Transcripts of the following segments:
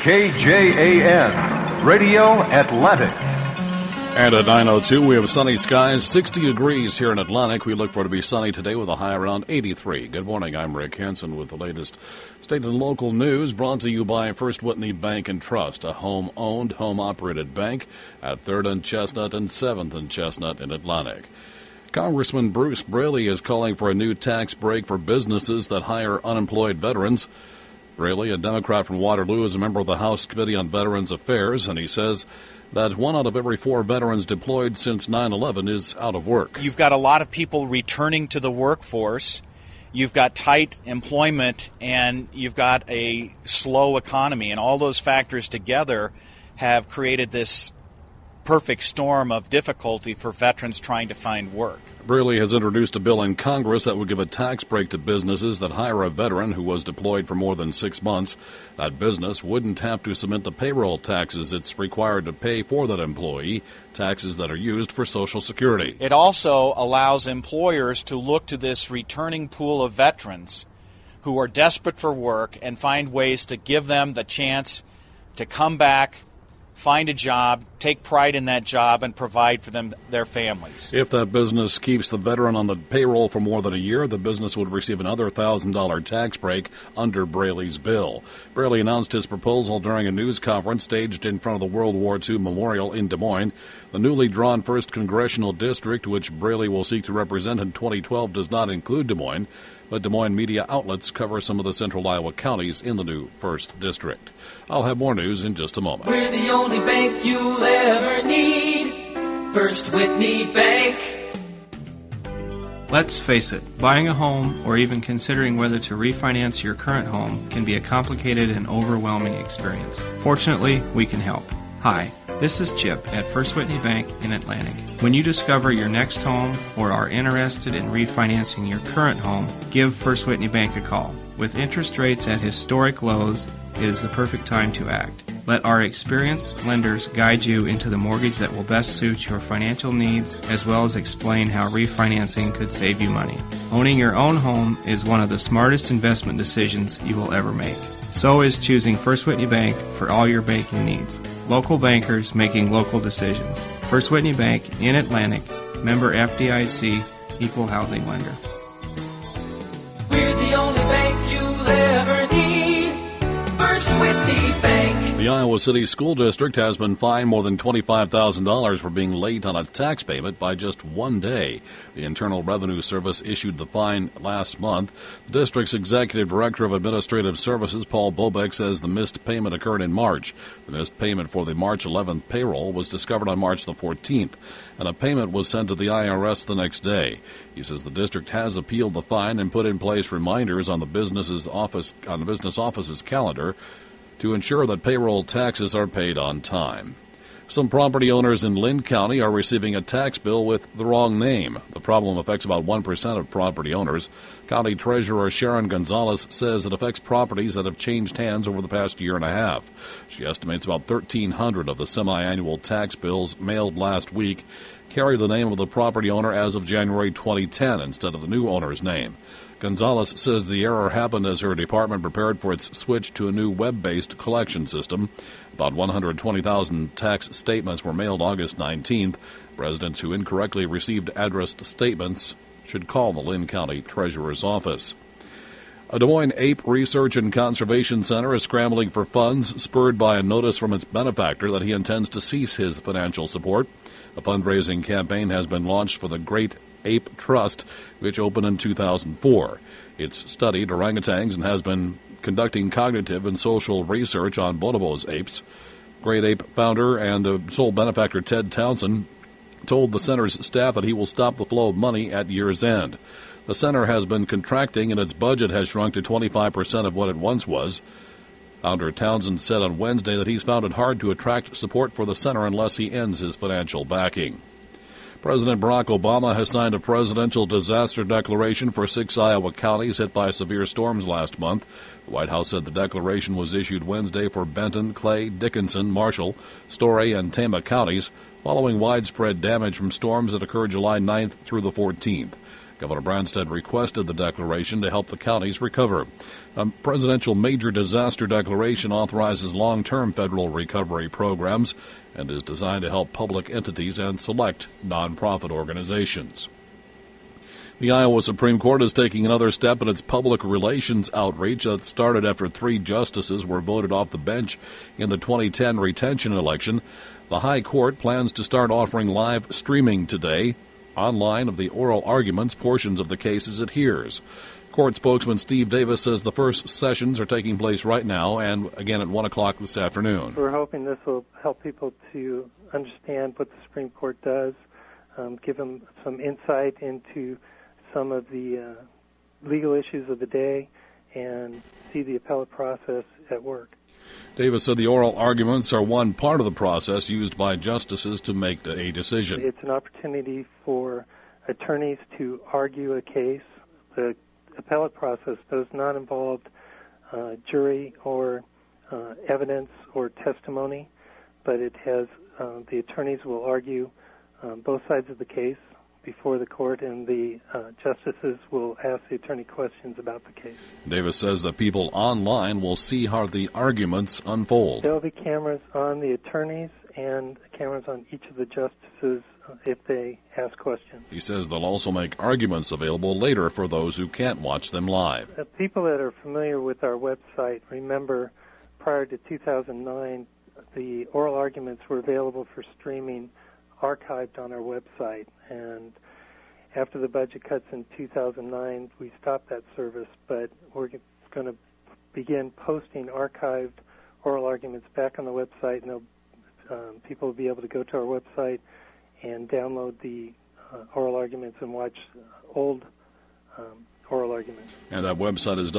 KJAN, Radio Atlantic. And at 9:02, we have sunny skies, 60 degrees here in Atlantic. We look for it to be sunny today with a high around 83. Good morning, I'm Rick Hansen with the latest state and local news brought to you by First Whitney Bank and Trust, a home-owned, home-operated bank at 3rd and Chestnut and 7th and Chestnut in Atlantic. Congressman Bruce Braley is calling for a new tax break for businesses that hire unemployed veterans. Braley, a Democrat from Waterloo, is a member of the House Committee on Veterans Affairs, and he says that 1 out of every 4 veterans deployed since 9/11 is out of work. You've got a lot of people returning to the workforce. You've got tight employment, and you've got a slow economy, and all those factors together have created this perfect storm of difficulty for veterans trying to find work. Braley has introduced a bill in Congress that would give a tax break to businesses that hire a veteran who was deployed for more than 6 months. That business wouldn't have to submit the payroll taxes it's required to pay for that employee, taxes that are used for Social Security. It also allows employers to look to this returning pool of veterans who are desperate for work and find ways to give them the chance to come back, find a job, take pride in that job, and provide for them their families. If that business keeps the veteran on the payroll for more than a year, the business would receive another $1,000 tax break under Braley's bill. Braley announced his proposal during a news conference staged in front of the World War II Memorial in Des Moines. The newly drawn 1st Congressional District, which Braley will seek to represent in 2012, does not include Des Moines, but Des Moines media outlets cover some of the central Iowa counties in the new 1st District. I'll have more news in just a moment. We're the only bank you'll ever need. First Whitney Bank. Let's face it, buying a home or even considering whether to refinance your current home can be a complicated and overwhelming experience. Fortunately, we can help. Hi, this is Chip at First Whitney Bank in Atlantic. When you discover your next home or are interested in refinancing your current home, give First Whitney Bank a call. With interest rates at historic lows, it is the perfect time to act. Let our experienced lenders guide you into the mortgage that will best suit your financial needs, as well as explain how refinancing could save you money. Owning your own home is one of the smartest investment decisions you will ever make. So is choosing First Whitney Bank for all your banking needs. Local bankers making local decisions. First Whitney Bank in Atlantic, member FDIC, equal housing lender. We're the only bank you'll ever need. First Whitney Bank. The Iowa City School District has been fined more than $25,000 for being late on a tax payment by just 1 day. The Internal Revenue Service issued the fine last month. The district's Executive Director of Administrative Services, Paul Bobeck, says the missed payment occurred in March. The missed payment for the March 11th payroll was discovered on March the 14th, and a payment was sent to the IRS the next day. He says the district has appealed the fine and put in place reminders on the business office's calendar to ensure that payroll taxes are paid on time. Some property owners in Linn County are receiving a tax bill with the wrong name. The problem affects about 1% of property owners. County Treasurer Sharon Gonzalez says it affects properties that have changed hands over the past year and a half. She estimates about 1,300 of the semi-annual tax bills mailed last week carry the name of the property owner as of January 2010 instead of the new owner's name. Gonzalez says the error happened as her department prepared for its switch to a new web-based collection system. About 120,000 tax statements were mailed August 19th. Residents who incorrectly received addressed statements should call the Linn County Treasurer's Office. A Des Moines Ape Research and Conservation Center is scrambling for funds, spurred by a notice from its benefactor that he intends to cease his financial support. A fundraising campaign has been launched for the Great Ape Trust, which opened in 2004. It's studied orangutans and has been conducting cognitive and social research on bonobos apes. Great Ape founder and sole benefactor Ted Townsend told the center's staff that he will stop the flow of money at year's end. The center has been contracting and its budget has shrunk to 25% of what it once was. Founder Townsend said on Wednesday that he's found it hard to attract support for the center unless he ends his financial backing. President Barack Obama has signed a presidential disaster declaration for 6 Iowa counties hit by severe storms last month. The White House said the declaration was issued Wednesday for Benton, Clay, Dickinson, Marshall, Story, and Tama counties, following widespread damage from storms that occurred July 9th through the 14th. Governor Branstad requested the declaration to help the counties recover. A presidential major disaster declaration authorizes long-term federal recovery programs and is designed to help public entities and select nonprofit organizations. The Iowa Supreme Court is taking another step in its public relations outreach that started after 3 justices were voted off the bench in the 2010 retention election. The High Court plans to start offering live streaming today, online, of the oral arguments portions of the cases it hears. Court spokesman Steve Davis says the first sessions are taking place right now and again at 1 o'clock this afternoon. We're hoping this will help people to understand what the Supreme Court does, give them some insight into some of the legal issues of the day, and see the appellate process at work. Davis said the oral arguments are one part of the process used by justices to make a decision. It's an opportunity for attorneys to argue a case. The appellate process does not involve jury or evidence or testimony, but it has the attorneys will argue both sides of the case before the court, and the justices will ask the attorney questions about the case. Davis says that people online will see how the arguments unfold. There will be cameras on the attorneys and cameras on each of the justices if they ask questions. He says they'll also make arguments available later for those who can't watch them live. People that are familiar with our website remember prior to 2009, the oral arguments were available for streaming archived on our website, and after the budget cuts in 2009, we stopped that service, but we're going to begin posting archived oral arguments back on the website, and people will be able to go to our website and download the oral arguments and watch old oral arguments. And that website is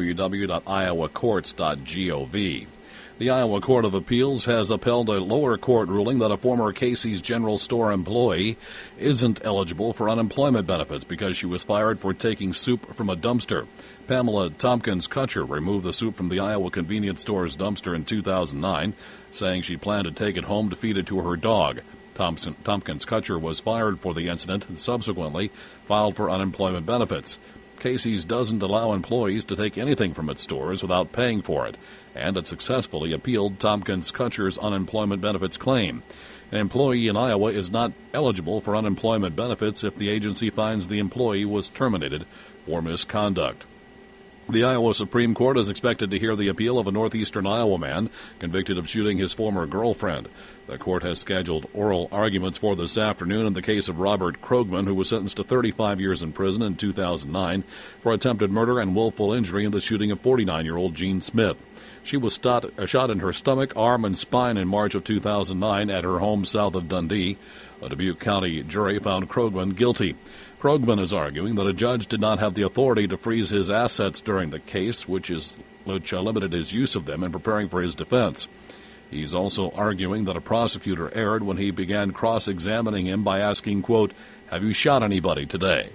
www.iowacourts.gov. The Iowa Court of Appeals has upheld a lower court ruling that a former Casey's General Store employee isn't eligible for unemployment benefits because she was fired for taking soup from a dumpster. Pamela Tompkins-Kutcher removed the soup from the Iowa convenience store's dumpster in 2009, saying she planned to take it home to feed it to her dog. Tompkins-Kutcher was fired for the incident and subsequently filed for unemployment benefits. Casey's doesn't allow employees to take anything from its stores without paying for it, and it successfully appealed Tompkins-Kutcher's unemployment benefits claim. An employee in Iowa is not eligible for unemployment benefits if the agency finds the employee was terminated for misconduct. The Iowa Supreme Court is expected to hear the appeal of a northeastern Iowa man convicted of shooting his former girlfriend. The court has scheduled oral arguments for this afternoon in the case of Robert Krogman, who was sentenced to 35 years in prison in 2009 for attempted murder and willful injury in the shooting of 49-year-old Jean Smith. She was shot in her stomach, arm, and spine in March of 2009 at her home south of Dundee. A Dubuque County jury found Krogman guilty. Krogman is arguing that a judge did not have the authority to freeze his assets during the case, which limited his use of them in preparing for his defense. He's also arguing that a prosecutor erred when he began cross-examining him by asking, quote, "Have you shot anybody today?"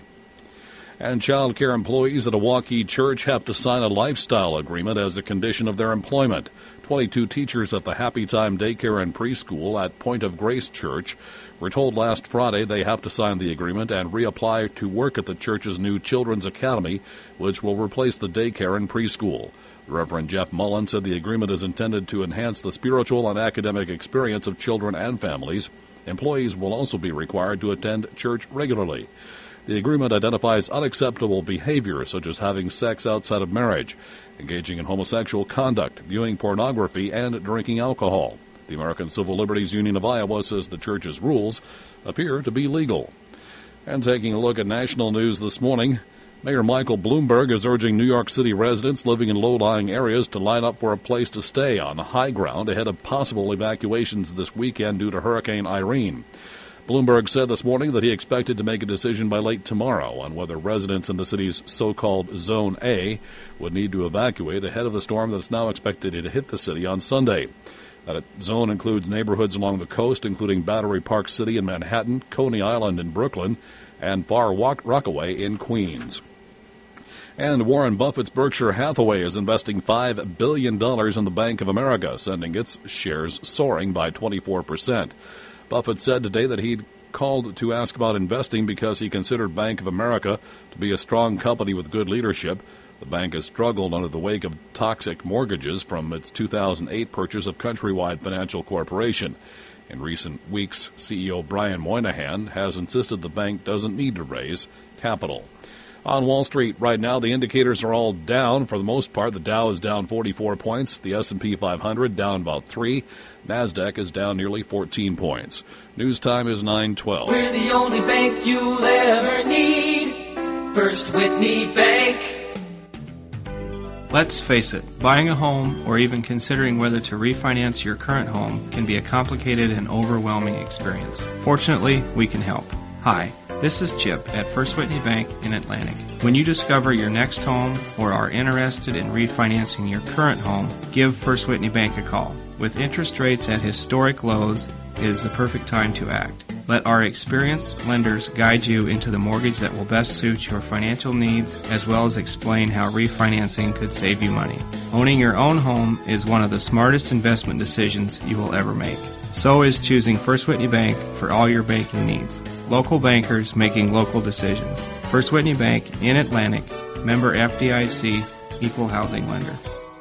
And child care employees at a Waukee church have to sign a lifestyle agreement as a condition of their employment. 22 teachers at the Happy Time Daycare and Preschool at Point of Grace Church were told last Friday they have to sign the agreement and reapply to work at the church's new Children's Academy, which will replace the daycare and preschool. Reverend Jeff Mullen said the agreement is intended to enhance the spiritual and academic experience of children and families. Employees will also be required to attend church regularly. The agreement identifies unacceptable behavior such as having sex outside of marriage, engaging in homosexual conduct, viewing pornography, and drinking alcohol. The American Civil Liberties Union of Iowa says the church's rules appear to be legal. And taking a look at national news this morning, Mayor Michael Bloomberg is urging New York City residents living in low-lying areas to line up for a place to stay on high ground ahead of possible evacuations this weekend due to Hurricane Irene. Bloomberg said this morning that he expected to make a decision by late tomorrow on whether residents in the city's so-called Zone A would need to evacuate ahead of the storm that's now expected to hit the city on Sunday. That zone includes neighborhoods along the coast, including Battery Park City in Manhattan, Coney Island in Brooklyn, and Far Rockaway in Queens. And Warren Buffett's Berkshire Hathaway is investing $5 billion in the Bank of America, sending its shares soaring by 24%. Buffett said today that he'd called to ask about investing because he considered Bank of America to be a strong company with good leadership. The bank has struggled under the wake of toxic mortgages from its 2008 purchase of Countrywide Financial Corporation. In recent weeks, CEO Brian Moynihan has insisted the bank doesn't need to raise capital. On Wall Street right now, the indicators are all down. For the most part, the Dow is down 44 points, the S&P 500 down about 3, NASDAQ is down nearly 14 points. News time is 9:12. We're the only bank you'll ever need. First Whitney Bank. Let's face it, buying a home or even considering whether to refinance your current home can be a complicated and overwhelming experience. Fortunately, we can help. Hi, this is Chip at First Whitney Bank in Atlantic. When you discover your next home or are interested in refinancing your current home, give First Whitney Bank a call. With interest rates at historic lows, it is the perfect time to act. Let our experienced lenders guide you into the mortgage that will best suit your financial needs, as well as explain how refinancing could save you money. Owning your own home is one of the smartest investment decisions you will ever make. So is choosing First Whitney Bank for all your banking needs. Local bankers making local decisions. First Whitney Bank in Atlantic, member FDIC, equal housing lender.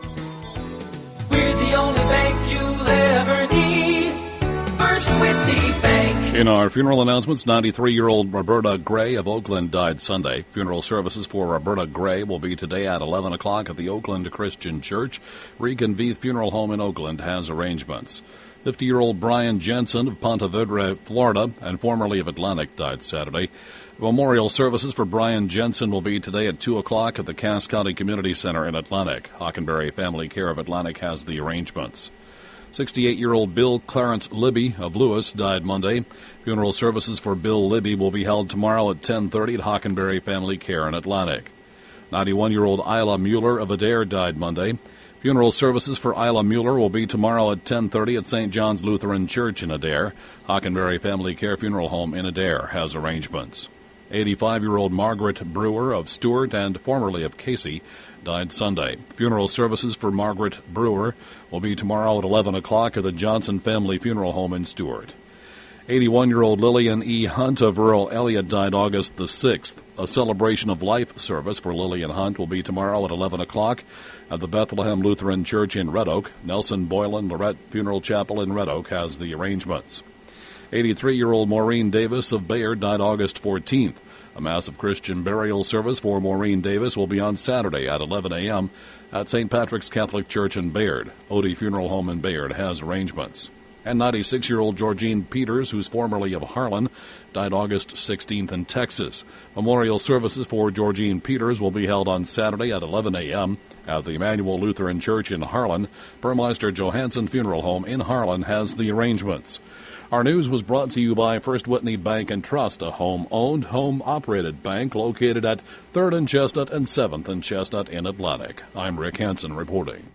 We're the only bank you'll ever need. First Whitney Bank. In our funeral announcements, 93-year-old Roberta Gray of Oakland died Sunday. Funeral services for Roberta Gray will be today at 11 o'clock at the Oakland Christian Church. Regan Veith Funeral Home in Oakland has arrangements. 50-year-old Brian Jensen of Ponte Vedra, Florida, and formerly of Atlantic, died Saturday. Memorial services for Brian Jensen will be today at 2 o'clock at the Cass County Community Center in Atlantic. Hockenberry Family Care of Atlantic has the arrangements. 68-year-old Bill Clarence Libby of Lewis died Monday. Funeral services for Bill Libby will be held tomorrow at 10:30 at Hockenberry Family Care in Atlantic. 91-year-old Isla Mueller of Adair died Monday. Funeral services for Isla Mueller will be tomorrow at 10:30 at St. John's Lutheran Church in Adair. Hockenberry Family Care Funeral Home in Adair has arrangements. 85-year-old Margaret Brewer of Stewart and formerly of Casey died Sunday. Funeral services for Margaret Brewer will be tomorrow at 11 o'clock at the Johnson Family Funeral Home in Stewart. 81-year-old Lillian E. Hunt of rural Elliott died August the 6th. A celebration of life service for Lillian Hunt will be tomorrow at 11 o'clock at the Bethlehem Lutheran Church in Red Oak. Nelson Boylan Lorette Funeral Chapel in Red Oak has the arrangements. 83-year-old Maureen Davis of Bayard died August 14th. A massive Christian burial service for Maureen Davis will be on Saturday at 11 a.m. at St. Patrick's Catholic Church in Bayard. Odie Funeral Home in Bayard has arrangements. And 96-year-old Georgine Peters, who's formerly of Harlan, died August 16th in Texas. Memorial services for Georgine Peters will be held on Saturday at 11 a.m. at the Emmanuel Lutheran Church in Harlan. Burmeister Johansson Funeral Home in Harlan has the arrangements. Our news was brought to you by First Whitney Bank and Trust, a home-owned, home-operated bank located at 3rd and Chestnut and 7th and Chestnut in Atlantic. I'm Rick Hansen reporting.